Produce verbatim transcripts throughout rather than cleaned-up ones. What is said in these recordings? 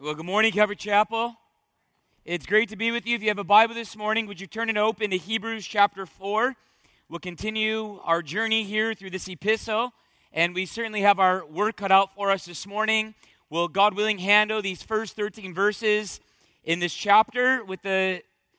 Well, good morning, Calvary Chapel. It's great to be with you. If you have a Bible this morning, would you turn it open to Hebrews chapter four? We'll continue our journey here through this epistle, and we certainly have our work cut out for us this morning. Will God willing handle these first thirteen verses in this chapter with the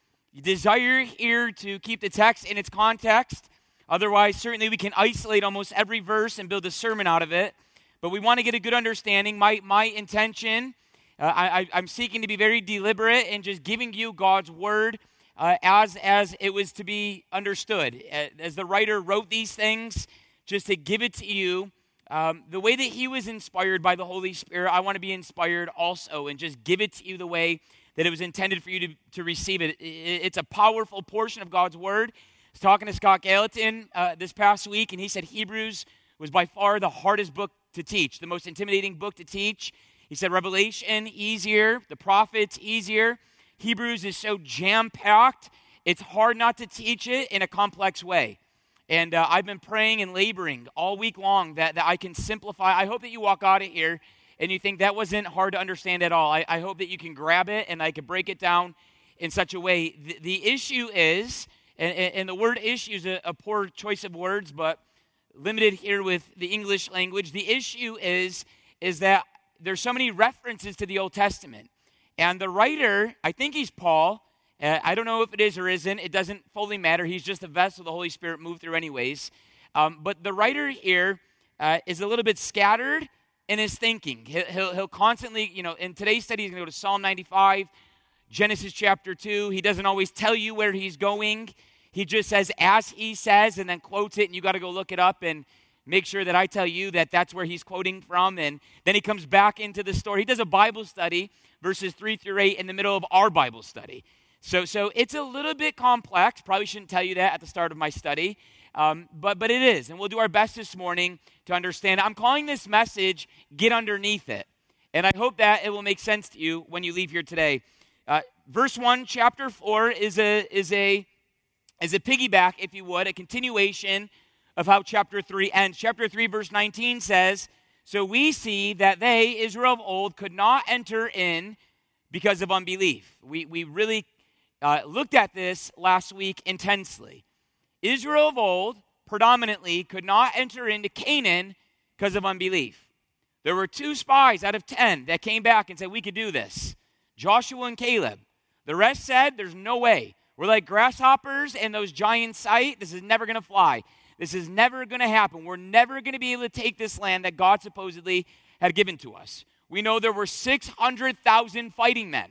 desire here to keep the text in its context. Otherwise, certainly we can isolate almost every verse and build a sermon out of it. But we want to get a good understanding. My, my intention Uh, I, I'm seeking to be very deliberate in just giving you God's word uh, as, as it was to be understood. As the writer wrote these things, just to give it to you, um, the way that he was inspired by the Holy Spirit, I want to be inspired also and just give it to you the way that it was intended for you to, to receive it. It's a powerful portion of God's word. I was talking to Scott Gallatin uh, this past week, and he said Hebrews was by far the hardest book to teach, the most intimidating book to teach. He said Revelation, easier. The prophets, easier. Hebrews is so jam-packed, it's hard not to teach it in a complex way. And uh, I've been praying and laboring all week long that, that I can simplify. I hope that you walk out of here and you think that wasn't hard to understand at all. I, I hope that you can grab it and I can break it down in such a way. The, the issue is, and, and the word issue is a, a poor choice of words, but limited here with the English language. The issue is, is that there's so many references to the Old Testament. And the writer, I think he's Paul. Uh, I don't know if it is or isn't. It doesn't fully matter. He's just a vessel the Holy Spirit moved through anyways. Um, but the writer here uh, is a little bit scattered in his thinking. He'll, he'll, he'll constantly, you know, in today's study, he's going to go to Psalm ninety-five, Genesis chapter two. He doesn't always tell you where he's going. He just says, as he says, and then quotes it, and you got to go look it up and make sure that I tell you that that's where he's quoting from. And then he comes back into the story. He does a Bible study, verses three through eight, in the middle of our Bible study. So so it's a little bit complex. Probably shouldn't tell you that at the start of my study. Um, but, but it is. And we'll do our best this morning to understand. I'm calling this message, Get Underneath It. And I hope that it will make sense to you when you leave here today. Uh, verse one, chapter four, is a, is, a, is a piggyback, if you would, a continuation of how chapter three ends. Chapter three, verse nineteen says, so we see that they, Israel of old, could not enter in because of unbelief. We, we really uh, looked at this last week intensely. Israel of old, predominantly, could not enter into Canaan because of unbelief. There were two spies out of ten that came back and said, we could do this. Joshua and Caleb. The rest said, there's no way. We're like grasshoppers in those giant sight. This is never going to fly. This is never going to happen. We're never going to be able to take this land that God supposedly had given to us. We know there were six hundred thousand fighting men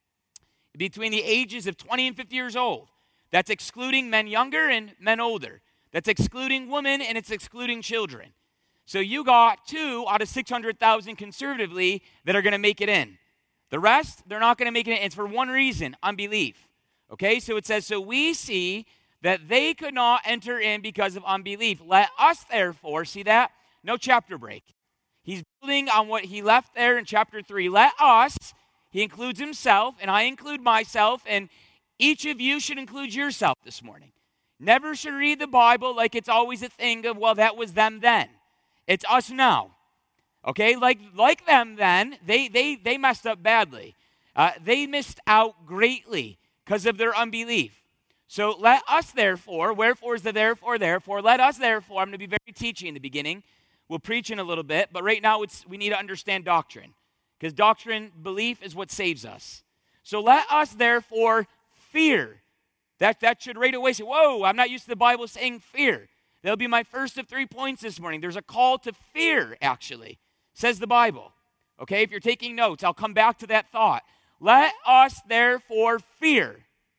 between the ages of twenty and fifty years old. That's excluding men younger and men older. That's excluding women and it's excluding children. So you got two out of six hundred thousand conservatively that are going to make it in. The rest, they're not going to make it in. It's for one reason, unbelief. Okay, so it says, so we see that they could not enter in because of unbelief. Let us therefore, see that? No chapter break. He's building on what he left there in chapter three. Let us, he includes himself, and I include myself, and each of you should include yourself this morning. Never should read the Bible like it's always a thing of, well, that was them then. It's us now. Okay, like like them then, they, they, they messed up badly. Uh, they missed out greatly because of their unbelief. So let us therefore, wherefore is the therefore, therefore, let us therefore, I'm going to be very teachy in the beginning. We'll preach in a little bit, but right now it's we need to understand doctrine. Because doctrine, belief is what saves us. So let us therefore fear. That, that should right away say, whoa, I'm not used to the Bible saying fear. That'll be my first of three points this morning. There's a call to fear, actually, says the Bible. Okay, if you're taking notes, I'll come back to that thought. Let us therefore fear,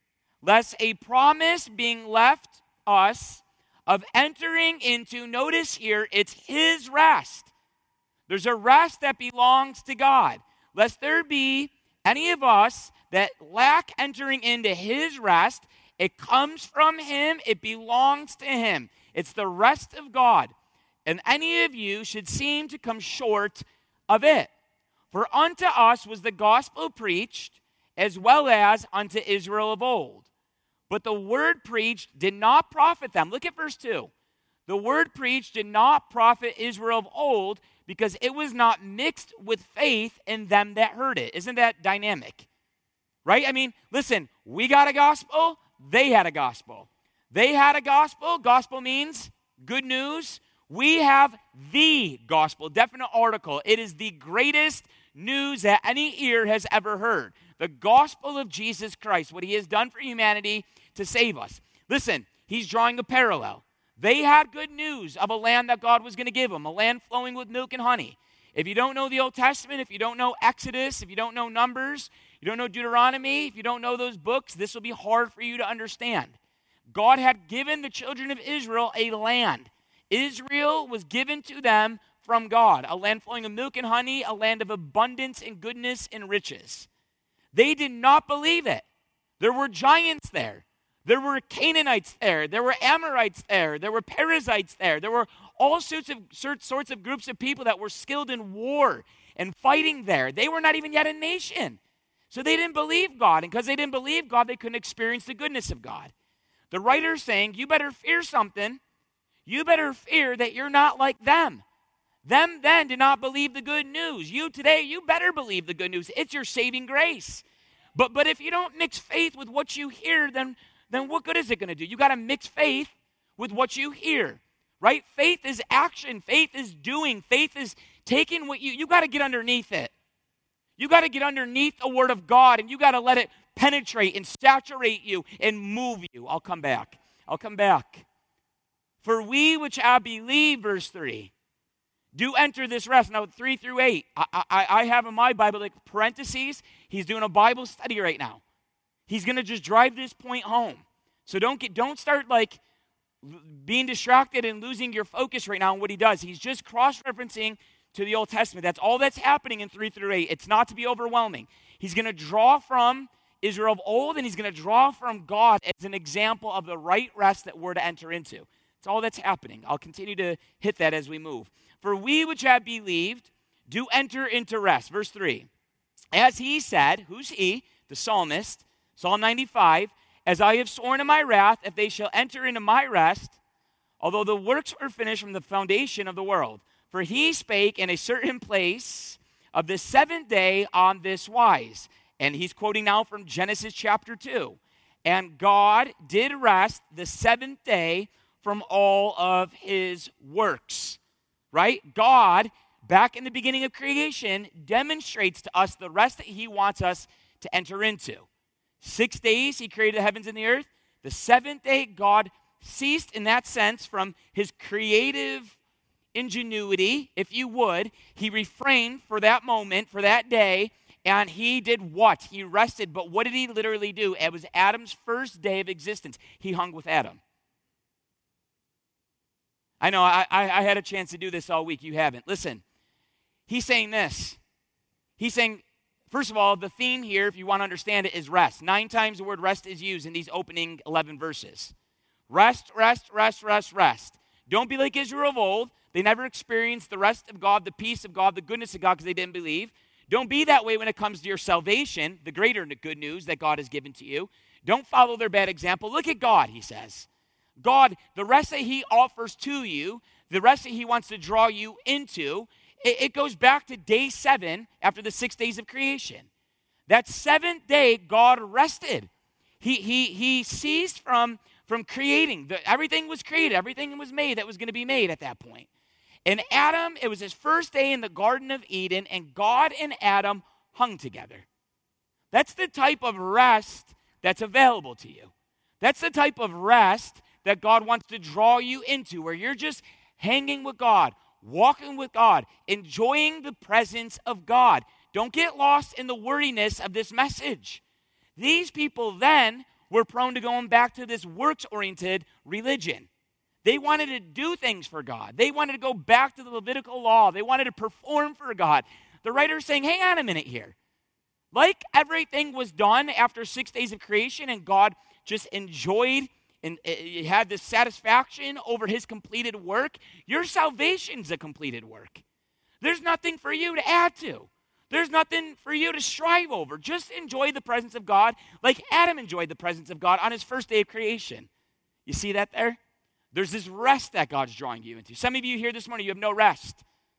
lest a promise being left us of entering into, notice here, it's his rest. There's a rest that belongs to God. Lest there be any of us that lack entering into his rest. It comes from him. It belongs to him. It's the rest of God. And any of you should seem to come short of it. For unto us was the gospel preached, as well as unto Israel of old. But the word preached did not profit them. Look at verse two. The word preached did not profit Israel of old because it was not mixed with faith in them that heard it. Isn't that dynamic? Right? I mean, listen, we got a gospel, they had a gospel. They had a gospel. Gospel means good news. We have the gospel, definite article. It is the greatest news that any ear has ever heard. The gospel of Jesus Christ, what he has done for humanity to save us. Listen, he's drawing a parallel. They had good news of a land that God was going to give them, a land flowing with milk and honey. If you don't know the Old Testament, if you don't know Exodus, if you don't know Numbers, you don't know Deuteronomy, if you don't know those books, this will be hard for you to understand. God had given the children of Israel a land. Israel was given to them from God, a land flowing with milk and honey, a land of abundance and goodness and riches. They did not believe it. There were giants there. There were Canaanites there. There were Amorites there. There were Perizzites there. There were all sorts of sorts of groups of people that were skilled in war and fighting there. They were not even yet a nation. So they didn't believe God. And because they didn't believe God, they couldn't experience the goodness of God. The writer's saying, you better fear something. You better fear that you're not like them. Them then did not believe the good news. You today, you better believe the good news. It's your saving grace. But but if you don't mix faith with what you hear, then, then what good is it going to do? You got to mix faith with what you hear, right? Faith is action. Faith is doing. Faith is taking what you, you got to get underneath it. You got to get underneath the word of God, and you got to let it penetrate and saturate you and move you. I'll come back. I'll come back. For we which have believed, verse three, do enter this rest. Now, three through eight, I, I, I have in my Bible, like parentheses, he's doing a Bible study right now. He's going to just drive this point home. So don't get, don't start like being distracted and losing your focus right now on what he does. He's just cross-referencing to the Old Testament. That's all that's happening in three through eight. It's not to be overwhelming. He's going to draw from Israel of old, and he's going to draw from God as an example of the right rest that we're to enter into. That's all that's happening. I'll continue to hit that as we move. For we which have believed do enter into rest. Verse three. As he said, who's he? The psalmist, Psalm ninety-five, as I have sworn in my wrath, if they shall enter into my rest, although the works were finished from the foundation of the world. For he spake in a certain place of the seventh day on this wise. And he's quoting now from Genesis chapter two. And God did rest the seventh day from all of his works. Right? God, back in the beginning of creation, demonstrates to us the rest that he wants us to enter into. Six days he created the heavens and the earth. The seventh day, God ceased in that sense from his creative ingenuity, if you would. He refrained for that moment, for that day, and he did what? He rested. But what did he literally do? It was Adam's first day of existence. He hung with Adam. I know, I, I, I had a chance to do this all week. You haven't. Listen, he's saying this. He's saying, first of all, the theme here, if you want to understand it, is rest. Nine times the word rest is used in these opening eleven verses. Rest, rest, rest, rest, rest. Don't be like Israel of old. They never experienced the rest of God, the peace of God, the goodness of God because they didn't believe. Don't be that way when it comes to your salvation, the greater good news that God has given to you. Don't follow their bad example. Look at God, he says. God, the rest that he offers to you, the rest that he wants to draw you into, it, it goes back to day seven after the six days of creation. That seventh day, God rested. He, he, he ceased from, from creating. The, everything was created. Everything was made that was going to be made at that point. And Adam, it was his first day in the Garden of Eden, and God and Adam hung together. That's the type of rest that's available to you. That's the type of rest that God wants to draw you into, where you're just hanging with God, walking with God, enjoying the presence of God. Don't get lost in the wordiness of this message. These people then were prone to going back to this works-oriented religion. They wanted to do things for God. They wanted to go back to the Levitical law. They wanted to perform for God. The writer's saying, hang on a minute here. Like everything was done after six days of creation and God just enjoyed and you had this satisfaction over his completed work, your salvation's a completed work. There's nothing for you to add to. There's nothing for you to strive over. Just enjoy the presence of God like Adam enjoyed the presence of God on his first day of creation. You see that there? There's this rest that God's drawing you into. Some of you here this morning, you have no rest.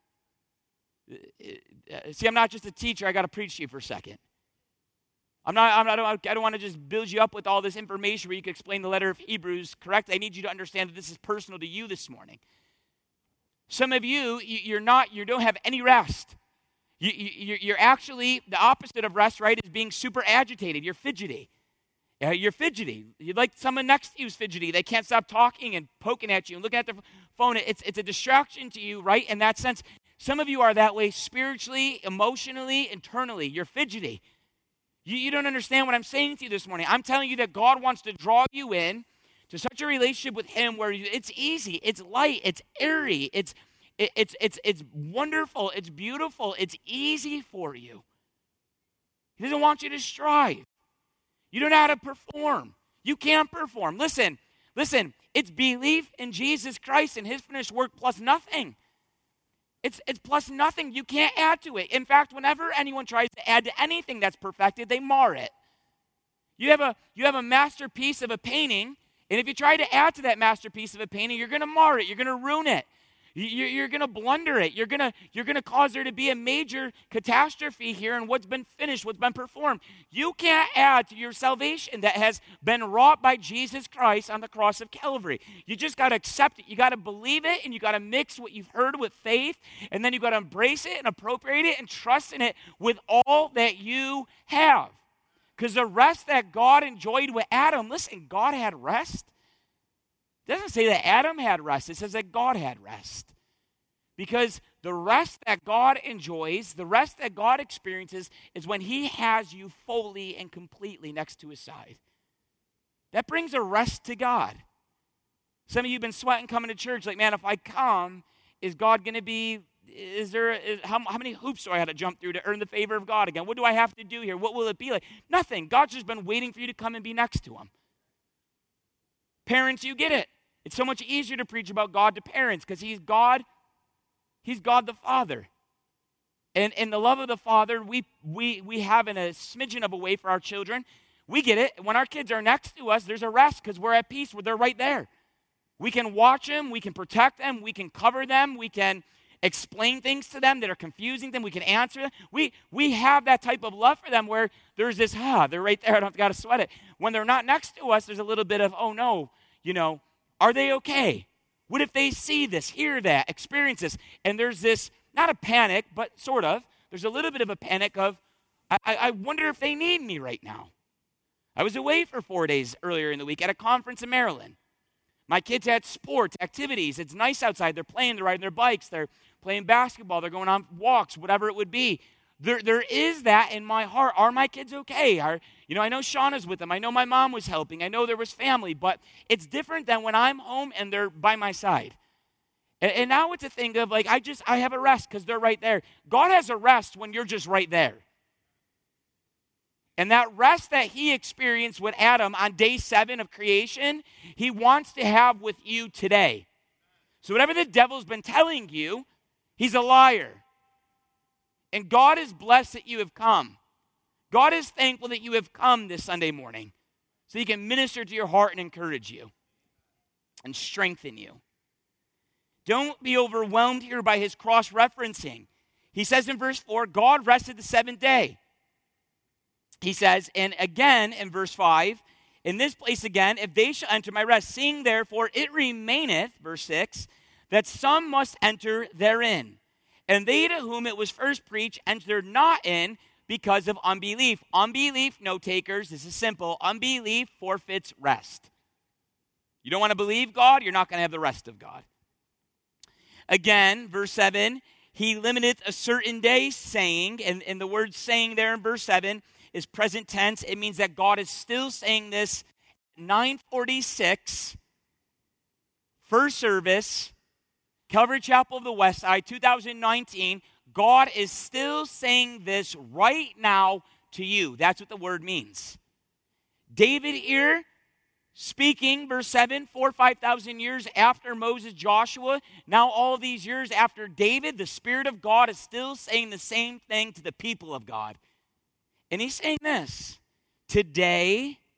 See, I'm not just a teacher. I got to preach to you for a second. I'm not, I'm not, I don't, I don't want to just build you up with all this information where you can explain the letter of Hebrews correctly. I need you to understand that this is personal to you this morning. Some of you, you're not, you don't have any rest. You, you, you're actually, the opposite of rest, right, is being super agitated. You're fidgety. Uh, you're fidgety. You'd like someone next to you is fidgety. They can't stop talking and poking at you and looking at their phone. It's, it's a distraction to you, right, in that sense. Some of you are that way spiritually, emotionally, internally. You're fidgety. You, you don't understand what I'm saying to you this morning. I'm telling you that God wants to draw you in to such a relationship with him where you, it's easy, it's light, it's airy, it's, it, it's, it's, it's wonderful, it's beautiful, it's easy for you. He doesn't want you to strive. You don't know how to perform. You can't perform. Listen, listen, it's belief in Jesus Christ and his finished work plus nothing. It's, it's plus nothing. You can't add to it. In fact, whenever anyone tries to add to anything that's perfected, they mar it. You have a, you have a masterpiece of a painting, and if you try to add to that masterpiece of a painting, you're going to mar it. You're going to ruin it. You, you're going to blunder it. You're going to, you're going to cause there to be a major catastrophe here in what's been finished, what's been performed. You can't add to your salvation that has been wrought by Jesus Christ on the cross of Calvary. You just got to accept it. You got to believe it, and you got to mix what you've heard with faith, and then you got to embrace it and appropriate it and trust in it with all that you have. Because the rest that God enjoyed with Adam, listen, God had rest. It doesn't say that Adam had rest. It says that God had rest. Because the rest that God enjoys, the rest that God experiences, is when he has you fully and completely next to his side. That brings a rest to God. Some of you have been sweating coming to church, like, man, if I come, is God going to be, is there, is, how, how many hoops do I have to jump through to earn the favor of God again? What do I have to do here? What will it be like? Nothing. God's just been waiting for you to come and be next to him. Parents, you get it. It's so much easier to preach about God to parents because he's God. He's God the Father. And in the love of the Father, we, we, we have in a smidgen of a way for our children. We get it. When our kids are next to us, there's a rest because we're at peace. They're right there. We can watch them. We can protect them. We can cover them. We can explain things to them that are confusing them. We can answer them. We, we have that type of love for them where there's this, ah, they're right there. I don't got to sweat it. When they're not next to us, there's a little bit of, oh no, you know, are they okay? What if they see this, hear that, experience this? And there's this, not a panic, but sort of, there's a little bit of a panic of, I, I wonder if they need me right now. I was away for four days earlier in the week at a conference in Maryland. My kids had sports, activities. It's nice outside. They're playing, they're riding their bikes, they're playing basketball, they're going on walks, whatever it would be. There, there is that in my heart. Are my kids okay? Are, you know, I know Shauna's with them. I know my mom was helping. I know there was family, but it's different than when I'm home and they're by my side. And, and now it's a thing of like, I just, I have a rest because they're right there. God has a rest when you're just right there. And that rest that he experienced with Adam on day seven of creation, he wants to have with you today. So whatever the devil's been telling you, he's a liar. And God is blessed that you have come. God is thankful that you have come this Sunday morning so he can minister to your heart and encourage you and strengthen you. Don't be overwhelmed here by his cross-referencing. He says in verse four, God rested the seventh day. He says, and again in verse five, in this place again, if they shall enter my rest, seeing therefore it remaineth, verse six, that some must enter therein. And they to whom it was first preached entered not in because of unbelief. Unbelief, note takers, this is simple. Unbelief forfeits rest. You don't want to believe God, you're not going to have the rest of God. Again, verse seven, he limiteth a certain day, saying, and, and the word saying there in verse seven is present tense. It means that God is still saying this. nine forty-six, first service, Calvary Chapel of the West Side, two thousand nineteen, God is still saying this right now to you. That's what the word means. David here, speaking, verse seven, four or five thousand years after Moses, Joshua, now all these years after David, the Spirit of God is still saying the same thing to the people of God. And he's saying this, today,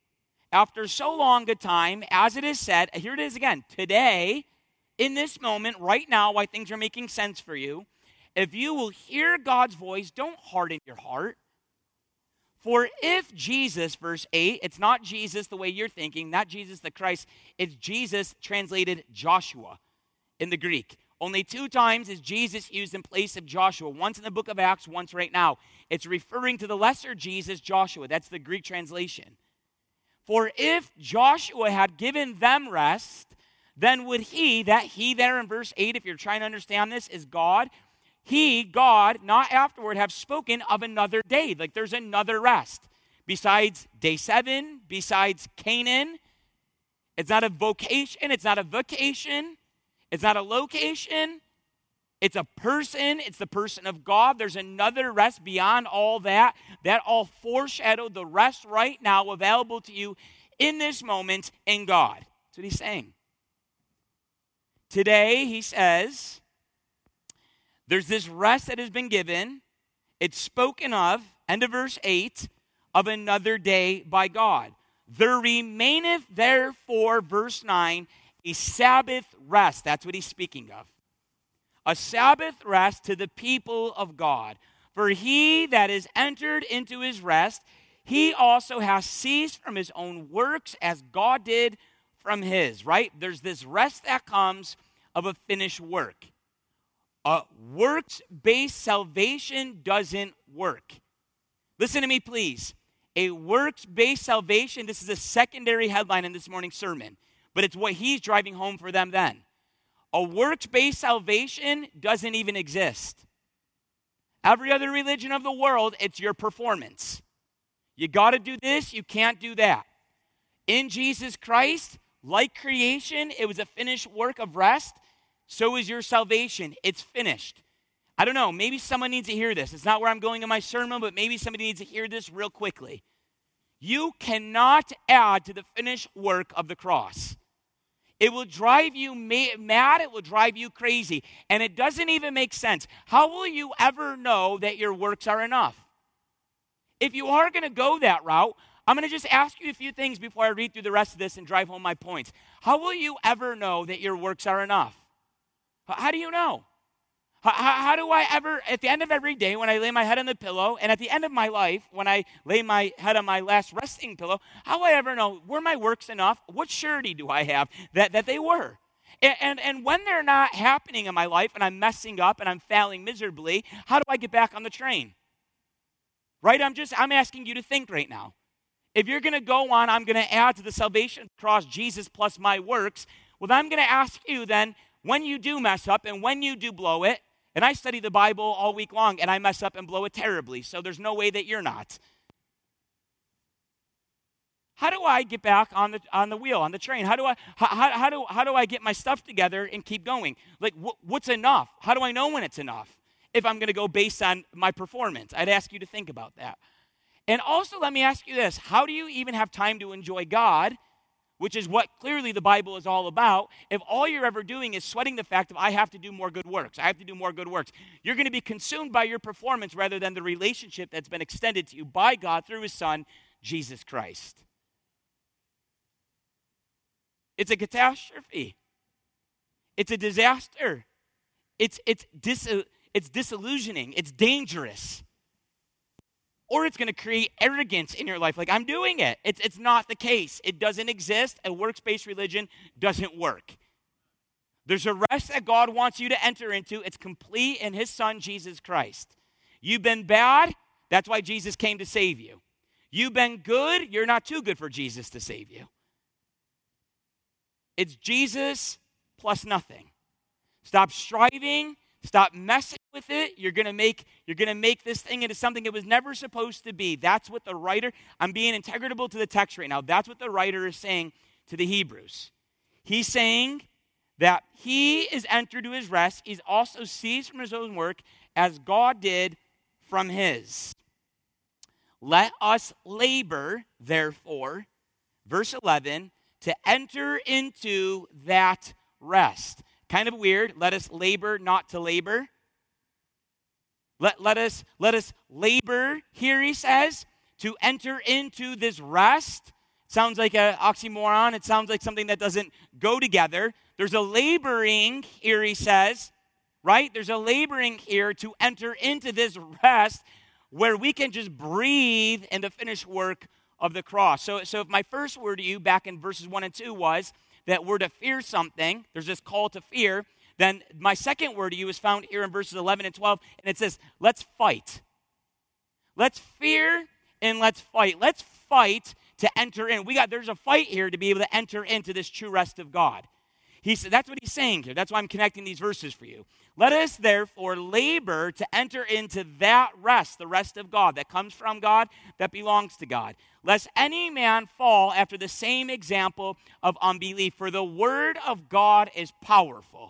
after so long a time, as it is said, here it is again, today, in this moment, right now, why things are making sense for you, if you will hear God's voice, don't harden your heart. For if Jesus, verse eight, it's not Jesus the way you're thinking, not Jesus the Christ, it's Jesus translated Joshua in the Greek. Only two times is Jesus used in place of Joshua. Once in the book of Acts, once right now. It's referring to the lesser Jesus, Joshua. That's the Greek translation. For if Joshua had given them rest, then would he, that he there in verse eight, if you're trying to understand this, is God, he, God, not afterward, have spoken of another day. Like there's another rest. Besides day seven, besides Canaan, it's not a vocation, it's not a vacation, it's not a location, it's a person, it's the person of God. There's another rest beyond all that. That all foreshadowed the rest right now available to you in this moment in God. That's what he's saying. Today, he says, there's this rest that has been given. It's spoken of, end of verse eight, of another day by God. There remaineth therefore, verse nine, a Sabbath rest. That's what he's speaking of. A Sabbath rest to the people of God. For he that is entered into his rest, he also has ceased from his own works as God did from his, right? There's this rest that comes of a finished work. A works-based salvation doesn't work. Listen to me, please. A works-based salvation, this is a secondary headline in this morning's sermon, but it's what he's driving home for them then. A works-based salvation doesn't even exist. Every other religion of the world, it's your performance. You got to do this, you can't do that. In Jesus Christ, like creation, it was a finished work of rest. So is your salvation. It's finished. I don't know, maybe someone needs to hear this. It's not where I'm going in my sermon, but maybe somebody needs to hear this real quickly. You cannot add to the finished work of the cross. It will drive you mad. It will drive you crazy. And it doesn't even make sense. How will you ever know that your works are enough? If you are going to go that route, I'm going to just ask you a few things before I read through the rest of this and drive home my points. How will you ever know that your works are enough? How do you know? How, how do I ever, at the end of every day when I lay my head on the pillow, and at the end of my life when I lay my head on my last resting pillow, how do I ever know, were my works enough? What surety do I have that, that they were? And, and, and when they're not happening in my life and I'm messing up and I'm failing miserably, how do I get back on the train? Right? I'm just, I'm asking you to think right now. If you're going to go on, I'm going to add to the salvation cross Jesus plus my works, well, then I'm going to ask you then, when you do mess up and when you do blow it, and I study the Bible all week long and I mess up and blow it terribly, so there's no way that you're not. How do I get back on the on the wheel, on the train? How do I how, how do how do I get my stuff together and keep going? Like wh- what's enough? How do I know when it's enough? If I'm going to go based on my performance, I'd ask you to think about that. And also let me ask you this, how do you even have time to enjoy God? Which is what clearly the Bible is all about, if all you're ever doing is sweating the fact of I have to do more good works, I have to do more good works. You're going to be consumed by your performance rather than the relationship that's been extended to you by God through his Son, Jesus Christ. It's a catastrophe. It's a disaster. It's, it's, dis, it's disillusioning. It's dangerous. Or it's going to create arrogance in your life. Like, I'm doing it. It's, it's not the case. It doesn't exist. A works-based religion doesn't work. There's a rest that God wants you to enter into. It's complete in his Son, Jesus Christ. You've been bad. That's why Jesus came to save you. You've been good. You're not too good for Jesus to save you. It's Jesus plus nothing. Stop striving. Stop messing with it. You're going to make you're going to make this thing into something it was never supposed to be. That's what the writer, I'm being integrable to the text right now. That's what the writer is saying to the Hebrews. He's saying that he is entered to his rest. He's also ceased from his own work as God did from his. Let us labor, therefore, verse eleven, to enter into that rest. Kind of weird. Let us labor, not to labor. Let, let, us, let us labor, here he says, to enter into this rest, Sounds like an oxymoron. It sounds like something that doesn't go together. There's a laboring here, he says, right? There's a laboring here to enter into this rest where we can just breathe in the finished work of the cross. So, so if my first word to you back in verses one and two was that we're to fear something, there's this call to fear, then my second word to you is found here in verses eleven and twelve, and it says, let's fight. Let's fear and let's fight. Let's fight to enter in. We got, there's a fight here to be able to enter into this true rest of God. He said, that's what he's saying here. That's why I'm connecting these verses for you. Let us therefore labor to enter into that rest, the rest of God that comes from God, that belongs to God. Lest any man fall after the same example of unbelief. For the word of God is powerful.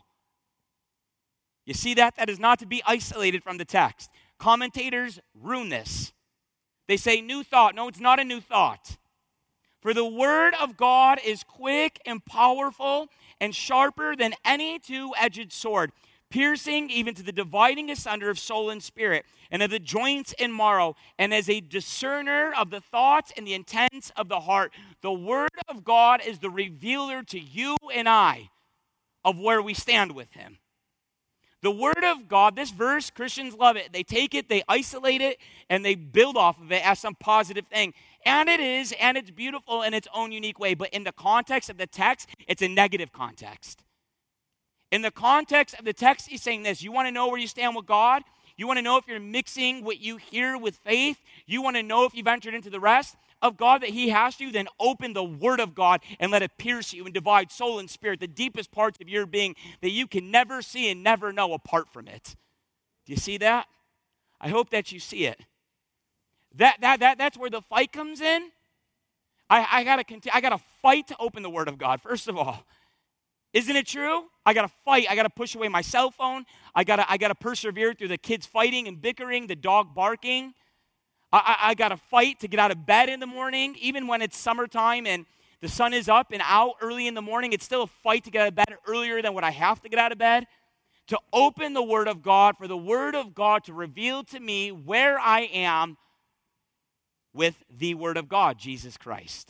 You see that? That is not to be isolated from the text. Commentators ruin this. They say new thought. No, it's not a new thought. For the word of God is quick and powerful and sharper than any two-edged sword, piercing even to the dividing asunder of soul and spirit, and of the joints and marrow, and as a discerner of the thoughts and the intents of the heart. The word of God is the revealer to you and I of where we stand with him. The word of God, this verse, Christians love it. They take it, they isolate it, and they build off of it as some positive thing. And it is, and it's beautiful in its own unique way. But in the context of the text, it's a negative context. In the context of the text, he's saying this. You want to know where you stand with God? You want to know if you're mixing what you hear with faith? You want to know if you've entered into the rest of God that he has you? Then open the word of God and let it pierce you and divide soul and spirit, the deepest parts of your being that you can never see and never know apart from it. Do you see that? I hope that you see it. That, that, that, that's where the fight comes in. I, I gotta continue, I gotta fight to open the word of God, first of all. Isn't it true? I gotta fight. I gotta push away my cell phone. I gotta, I gotta persevere through the kids fighting and bickering, the dog barking. I, I, I gotta fight to get out of bed in the morning, even when it's summertime and the sun is up and out early in the morning. It's still a fight to get out of bed earlier than what I have to get out of bed. To open the word of God, for the word of God to reveal to me where I am with the word of God, Jesus Christ.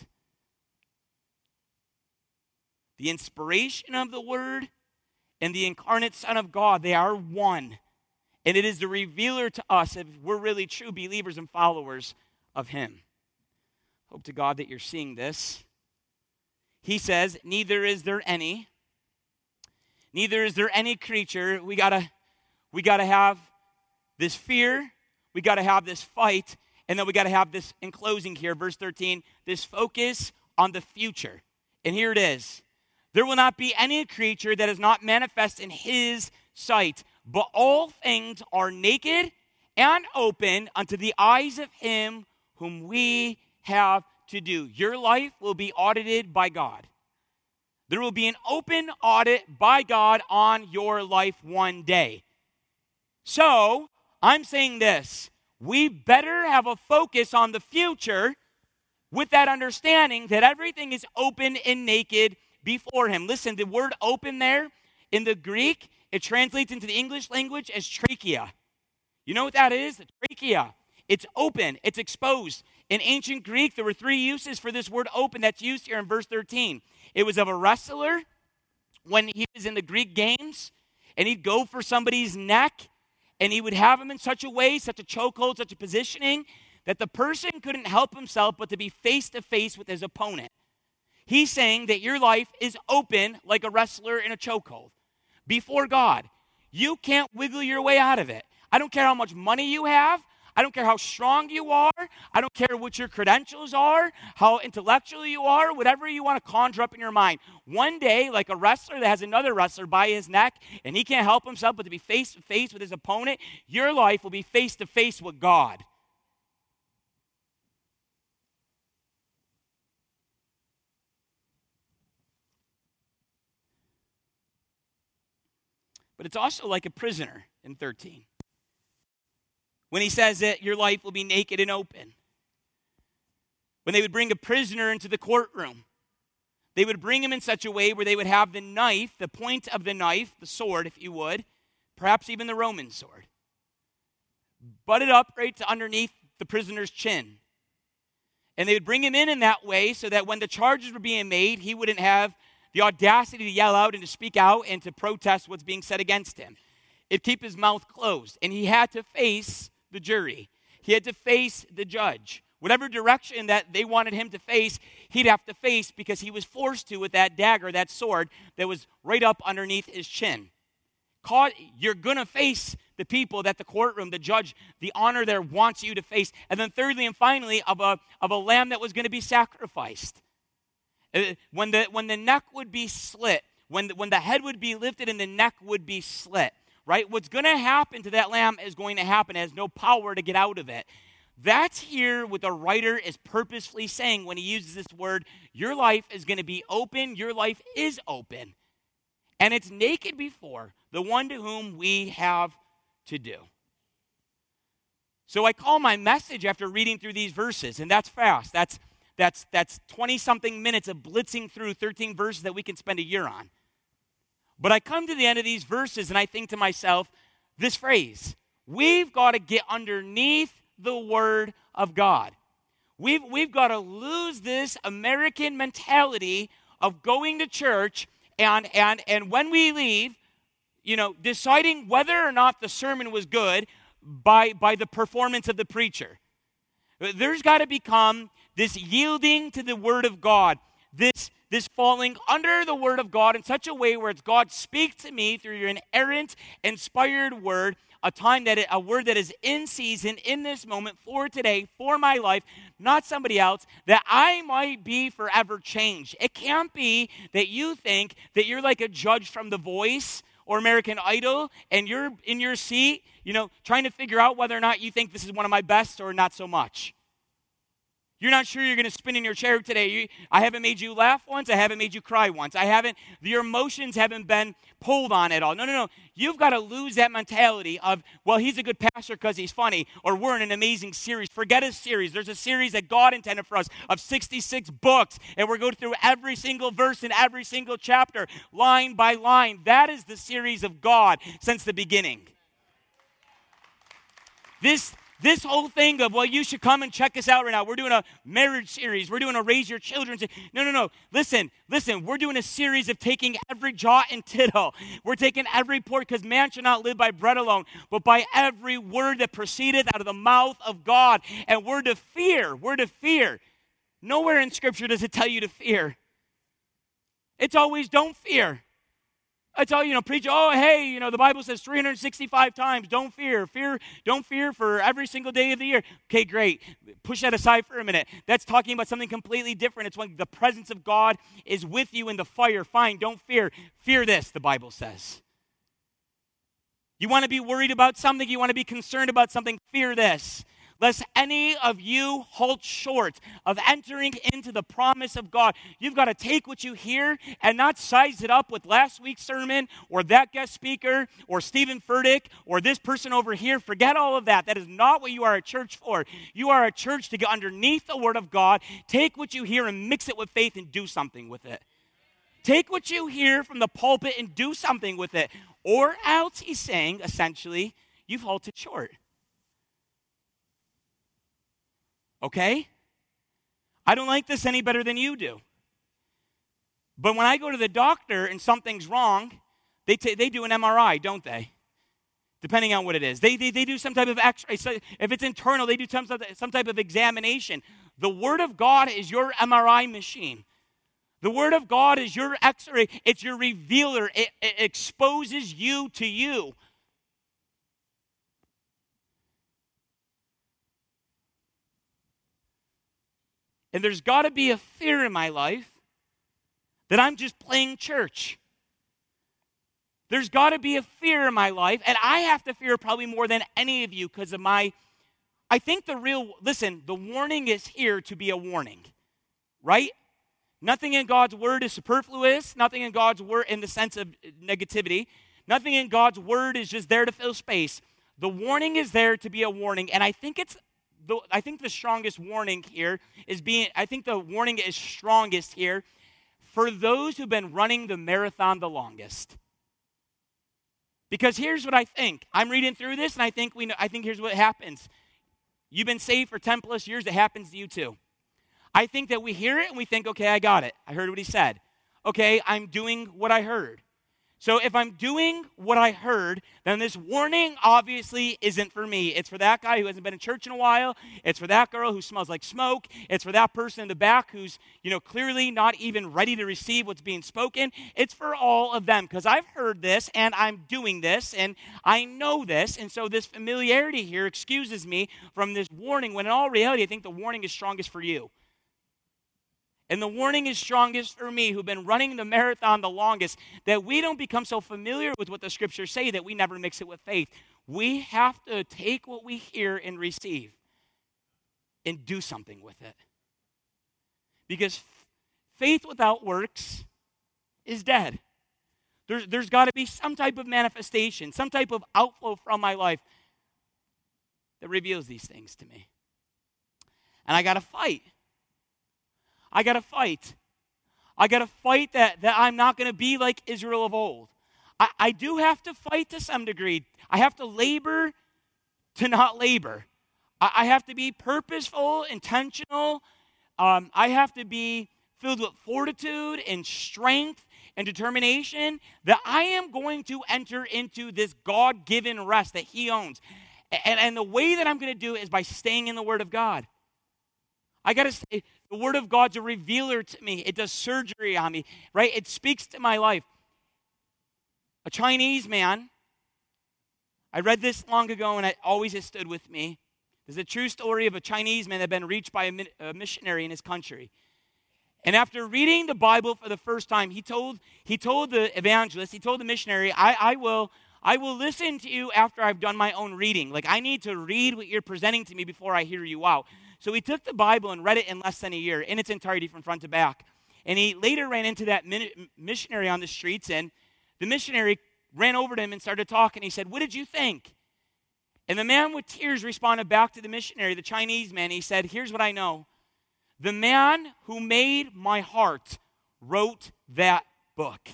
The inspiration of the word and the incarnate Son of God, they are one. And it is the revealer to us if we're really true believers and followers of him. Hope to God that you're seeing this. He says, neither is there any. Neither is there any creature. We gotta, we gotta have this fear. We gotta have this fight. And then we gotta have this, in closing here, verse thirteen, this focus on the future. And here it is. There will not be any creature that is not manifest in his sight, but all things are naked and open unto the eyes of him whom we have to do. Your life will be audited by God. There will be an open audit by God on your life one day. So, I'm saying this. We better have a focus on the future with that understanding that everything is open and naked before him. Listen, the word open there in the Greek, it translates into the English language as trachea. You know what that is? The trachea. It's open. It's exposed. In ancient Greek, there were three uses for this word open that's used here in verse thirteen. It was of a wrestler when he was in the Greek games, and he'd go for somebody's neck, and he would have him in such a way, such a chokehold, such a positioning, that the person couldn't help himself but to be face to face with his opponent. He's saying that your life is open like a wrestler in a chokehold before God. You can't wiggle your way out of it. I don't care how much money you have. I don't care how strong you are. I don't care what your credentials are, how intellectual you are, whatever you want to conjure up in your mind. One day, like a wrestler that has another wrestler by his neck, and he can't help himself but to be face to face with his opponent, your life will be face to face with God. But it's also like a prisoner in thirteen. When he says that your life will be naked and open. When they would bring a prisoner into the courtroom, they would bring him in such a way where they would have the knife, the point of the knife, the sword, if you would, perhaps even the Roman sword, butted up right to underneath the prisoner's chin. And they would bring him in in that way so that when the charges were being made, he wouldn't have the audacity to yell out and to speak out and to protest what's being said against him. It'd keep his mouth closed. And he had to face the jury. He had to face the judge. Whatever direction that they wanted him to face, he'd have to face because he was forced to with that dagger, that sword that was right up underneath his chin. You're going to face the people that the courtroom, the judge, the honor there wants you to face. And then thirdly and finally, of a, of a lamb that was going to be sacrificed. When the, when the neck would be slit, when the, when the head would be lifted and the neck would be slit, right? What's going to happen to that lamb is going to happen. It has no power to get out of it. That's here what the writer is purposefully saying when he uses this word. Your life is going to be open. Your life is open. And it's naked before the one to whom we have to do. So I call my message after reading through these verses, and that's fast. That's that's that's twenty-something minutes of blitzing through thirteen verses that we can spend a year on. But I come to the end of these verses and I think to myself, this phrase, we've got to get underneath the Word of God. We've, we've got to lose this American mentality of going to church and, and, and when we leave, you know, deciding whether or not the sermon was good by, by the performance of the preacher. There's got to become this yielding to the Word of God, this, this falling under the Word of God in such a way where it's God, speak to me through your inerrant, inspired Word, a time that it, a word that is in season, in this moment, for today, for my life, not somebody else, that I might be forever changed. It can't be that you think that you're like a judge from The Voice or American Idol, and you're in your seat, you know, trying to figure out whether or not you think this is one of my best or not so much. You're not sure you're going to spin in your chair today. You, I haven't made you laugh once. I haven't made you cry once. I haven't, your emotions haven't been pulled on at all. No, no, no. You've got to lose that mentality of, well, he's a good pastor because he's funny, or we're in an amazing series. Forget a series. There's a series that God intended for us of sixty-six books, and we're going through every single verse in every single chapter, line by line. That is the series of God since the beginning. This This whole thing of, well, you should come and check us out right now. We're doing a marriage series. We're doing a raise your children. No, no, no. Listen, listen. We're doing a series of taking every jot and tittle. We're taking every port, because man shall not live by bread alone, but by every word that proceedeth out of the mouth of God. And we're to fear. We're to fear. Nowhere in Scripture does it tell you to fear. It's always don't fear. I tell you, you know, preach, oh, hey, you know, the Bible says three hundred sixty-five times, don't fear. Fear, don't fear for every single day of the year. Okay, great. Push that aside for a minute. That's talking about something completely different. It's when the presence of God is with you in the fire. Fine, don't fear. Fear this, the Bible says. You want to be worried about something? You want to be concerned about something? Fear this. Lest any of you halt short of entering into the promise of God. You've got to take what you hear and not size it up with last week's sermon or that guest speaker or Stephen Furtick or this person over here. Forget all of that. That is not what you are a church for. You are a church to get underneath the Word of God, take what you hear and mix it with faith and do something with it. Take what you hear from the pulpit and do something with it. Or else, he's saying, essentially, you've halted short. Okay? I don't like this any better than you do. But when I go to the doctor and something's wrong, they t- they do an M R I, don't they? Depending on what it is. They, they, they do some type of x-ray. So if it's internal, they do some, some type of examination. The Word of God is your M R I machine. The Word of God is your x-ray. It's your revealer. It, it exposes you to you. And there's got to be a fear in my life that I'm just playing church. There's got to be a fear in my life, and I have to fear probably more than any of you because of my, I think the real, listen, the warning is here to be a warning, right? Nothing in God's Word is superfluous. Nothing in God's Word in the sense of negativity. Nothing in God's Word is just there to fill space. The warning is there to be a warning, and I think it's The, I think the strongest warning here is being, I think the warning is strongest here for those who've been running the marathon the longest. Because here's what I think. I'm reading through this and I think we know, I think here's what happens. You've been saved for ten plus years, it happens to you too. I think that we hear it and we think, okay, I got it. I heard what he said. Okay, I'm doing what I heard. So if I'm doing what I heard, then this warning obviously isn't for me. It's for that guy who hasn't been in church in a while. It's for that girl who smells like smoke. It's for that person in the back who's, you know, clearly not even ready to receive what's being spoken. It's for all of them, because I've heard this and I'm doing this and I know this. And so this familiarity here excuses me from this warning, when in all reality, I think the warning is strongest for you. And the warning is strongest for me, who've been running the marathon the longest, that we don't become so familiar with what the scriptures say that we never mix it with faith. We have to take what we hear and receive and do something with it. Because faith without works is dead. There's, there's got to be some type of manifestation, some type of outflow from my life that reveals these things to me. And I got to fight. I got to fight. I got to fight that, that I'm not going to be like Israel of old. I, I do have to fight to some degree. I have to labor to not labor. I, I have to be purposeful, intentional. Um, I have to be filled with fortitude and strength and determination that I am going to enter into this God-given rest that he owns. And, and the way that I'm going to do it is by staying in the Word of God. I got to say, the Word of God's a revealer to me. It does surgery on me, right? It speaks to my life. A Chinese man, I read this long ago and it always has stood with me. There's a true story of a Chinese man that had been reached by a, mi- a missionary in his country. And after reading the Bible for the first time, he told he told the evangelist, he told the missionary, I, I will I will listen to you after I've done my own reading. Like, I need to read what you're presenting to me before I hear you out. So he took the Bible and read it in less than a year, in its entirety from front to back. And he later ran into that missionary on the streets, and the missionary ran over to him and started talking. He said, "What did you think?" And the man with tears responded back to the missionary, the Chinese man. He said, "Here's what I know. The man who made my heart wrote that book.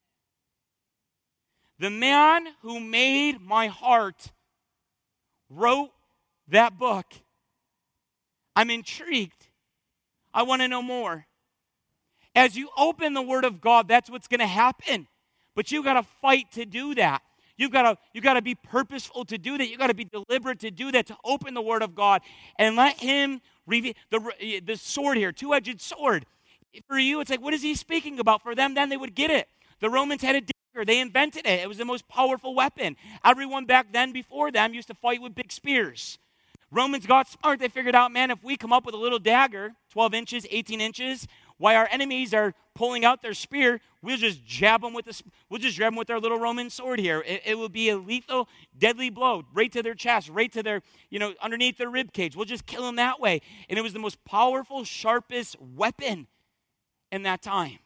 The man who made my heart wrote that book. I'm intrigued. I want to know more." As you open the Word of God, that's what's going to happen. But you got to fight to do that. You've got to you got to be purposeful to do that. You got to be deliberate to do that, to open the Word of God and let Him reveal the the sword here, two-edged sword. For you, it's like, what is He speaking about? For them, then they would get it. The Romans had a dagger. They invented it. It was the most powerful weapon. Everyone back then, before them, used to fight with big spears. Romans got smart. They figured out, man, if we come up with a little dagger, twelve inches, eighteen inches, while our enemies are pulling out their spear, we'll just jab them with the, we'll just jab them with our little Roman sword here. It, it will be a lethal, deadly blow right to their chest, right to their, you know, underneath their rib cage. We'll just kill them that way. And it was the most powerful, sharpest weapon in that time.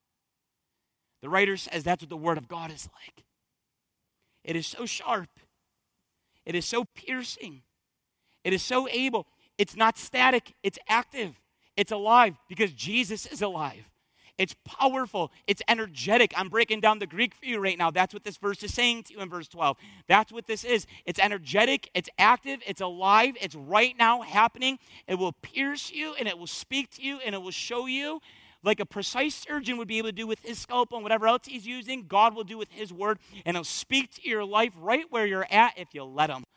The writer says that's what the Word of God is like. It is so sharp. It is so piercing. It is so able. It's not static. It's active. It's alive because Jesus is alive. It's powerful. It's energetic. I'm breaking down the Greek for you right now. That's what this verse is saying to you in verse twelve. That's what this is. It's energetic. It's active. It's alive. It's right now happening. It will pierce you and it will speak to you and it will show you like a precise surgeon would be able to do with his scalpel and whatever else he's using. God will do with His Word, and He'll speak to your life right where you're at if you let Him.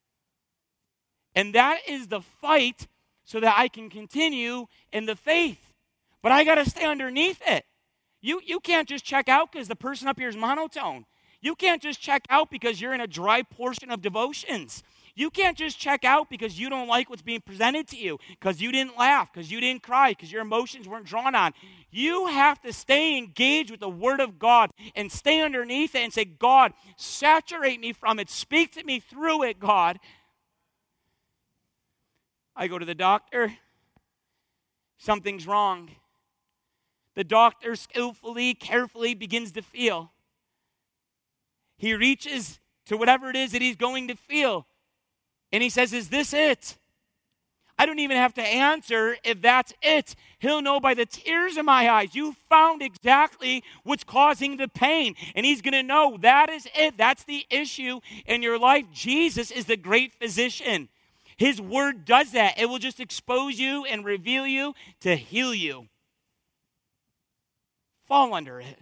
And that is the fight so that I can continue in the faith. But I got to stay underneath it. You, you can't just check out because the person up here is monotone. You can't just check out because you're in a dry portion of devotions. You can't just check out because you don't like what's being presented to you, because you didn't laugh, because you didn't cry, because your emotions weren't drawn on. You have to stay engaged with the Word of God and stay underneath it and say, God, saturate me from it. Speak to me through it, God. I go to the doctor. Something's wrong. The doctor skillfully, carefully begins to feel. He reaches to whatever it is that he's going to feel. And he says, is this it? I don't even have to answer if that's it. He'll know by the tears in my eyes. You found exactly what's causing the pain. And he's going to know that is it. That's the issue in your life. Jesus is the great physician. His word does that. It will just expose you and reveal you to heal you. Fall under it.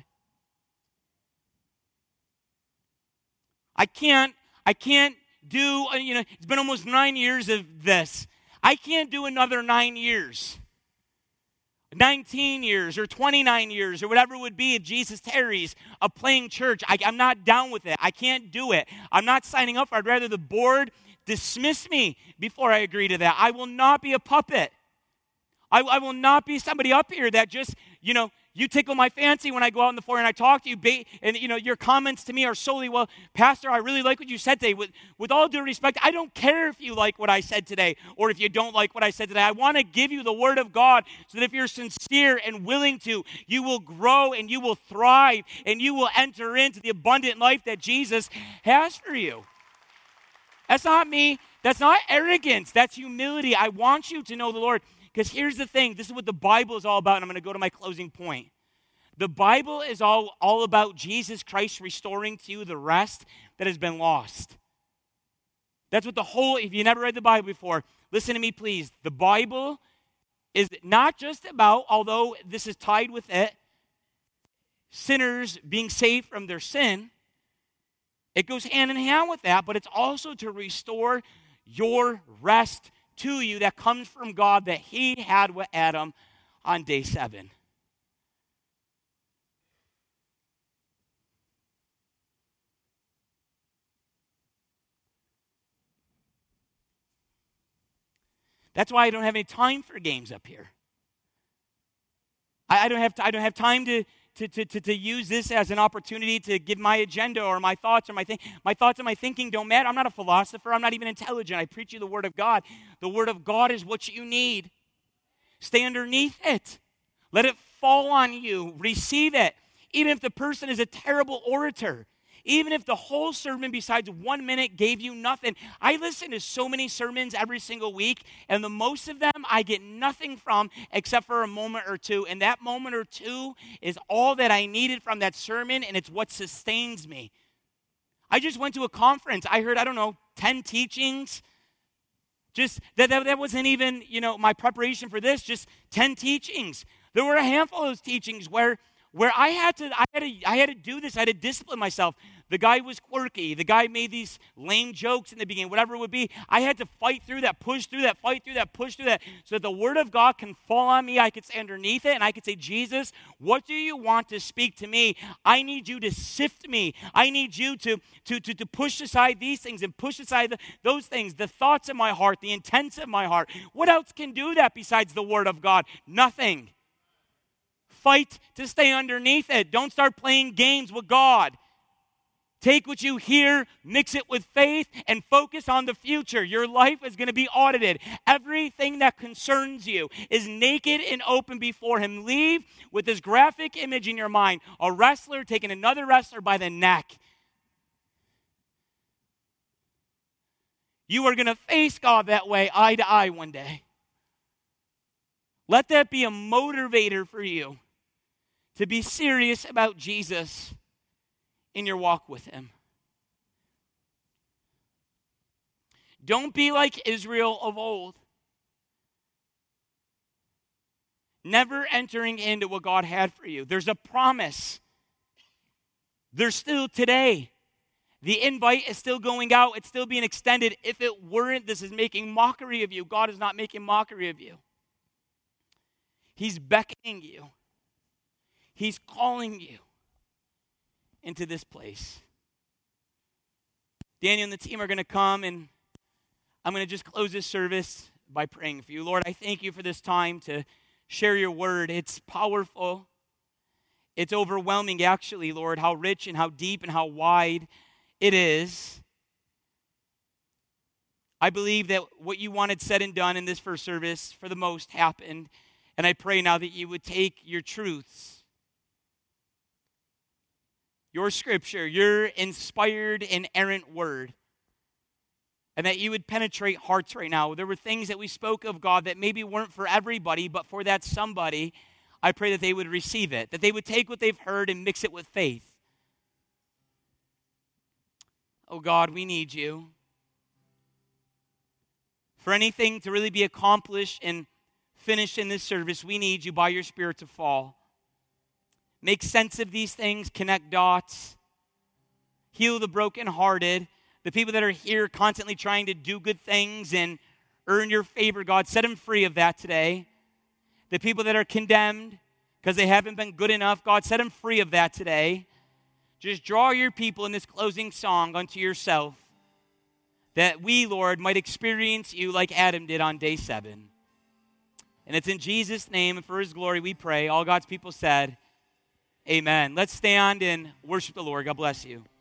I can't, I can't do, you know, it's been almost nine years of this. I can't do another nine years. nineteen years or twenty-nine years or whatever it would be if Jesus tarries of playing church. I, I'm not down with it. I can't do it. I'm not signing up for it. I'd rather the board dismiss me before I agree to that. I will not be a puppet. I, I will not be somebody up here that just, you know, you tickle my fancy when I go out on the floor and I talk to you, and you know your comments to me are solely, well, Pastor, I really like what you said today. With, with all due respect, I don't care if you like what I said today or if you don't like what I said today. I want to give you the word of God so that if you're sincere and willing to, you will grow and you will thrive and you will enter into the abundant life that Jesus has for you. That's not me. That's not arrogance. That's humility. I want you to know the Lord. Because here's the thing, this is what the Bible is all about, and I'm going to go to my closing point. The Bible is all, all about Jesus Christ restoring to you the rest that has been lost. That's what the whole, if you never read the Bible before, listen to me please. The Bible is not just about, although this is tied with it, sinners being saved from their sin. It goes hand in hand with that, but it's also to restore your rest to you that comes from God that he had with Adam on day seven. That's why I don't have any time for games up here. I, I don't have I don't have time to To, to, to, to use this as an opportunity to give my agenda or my thoughts or my think. My thoughts and my thinking don't matter. I'm not a philosopher. I'm not even intelligent. I preach you the Word of God. The Word of God is what you need. Stay underneath it. Let it fall on you. Receive it. Even if the person is a terrible orator. Even if the whole sermon besides one minute gave you nothing. I listen to so many sermons every single week, and the most of them I get nothing from except for a moment or two. And that moment or two is all that I needed from that sermon, and it's what sustains me. I just went to a conference. I heard, I don't know, ten teachings. Just that, that, that wasn't even, you know, my preparation for this, just ten teachings. There were a handful of those teachings where Where I had to, I had to, I had to do this. I had to discipline myself. The guy was quirky. The guy made these lame jokes in the beginning, whatever it would be. I had to fight through that, push through that, fight through that, push through that, so that the Word of God can fall on me. I could stay underneath it, and I could say, Jesus, what do you want to speak to me? I need you to sift me. I need you to to to, to push aside these things and push aside the, those things, the thoughts of my heart, the intents of my heart. What else can do that besides the Word of God? Nothing. Fight to stay underneath it. Don't start playing games with God. Take what you hear, mix it with faith, and focus on the future. Your life is going to be audited. Everything that concerns you is naked and open before him. Leave with this graphic image in your mind. A wrestler taking another wrestler by the neck. You are going to face God that way, eye to eye one day. Let that be a motivator for you to be serious about Jesus in your walk with him. Don't be like Israel of old, never entering into what God had for you. There's a promise. There's still today. The invite is still going out. It's still being extended. If it weren't, this is making mockery of you. God is not making mockery of you. He's beckoning you. He's calling you into this place. Daniel and the team are going to come, and I'm going to just close this service by praying for you. Lord, I thank you for this time to share your word. It's powerful. It's overwhelming, actually, Lord, how rich and how deep and how wide it is. I believe that what you wanted said and done in this first service, for the most, happened. And I pray now that you would take your truths, your scripture, your inspired, inerrant word, and that you would penetrate hearts right now. There were things that we spoke of, God, that maybe weren't for everybody, but for that somebody, I pray that they would receive it, that they would take what they've heard and mix it with faith. Oh God, we need you. For anything to really be accomplished and finished in this service, we need you by your Spirit to fall. Make sense of these things, connect dots, heal the brokenhearted, the people that are here constantly trying to do good things and earn your favor, God, set them free of that today. The people that are condemned because they haven't been good enough, God, set them free of that today. Just draw your people in this closing song unto yourself, that we, Lord, might experience you like Adam did on day seven. And it's in Jesus' name and for his glory we pray. All God's people said, amen. Let's stand and worship the Lord. God bless you.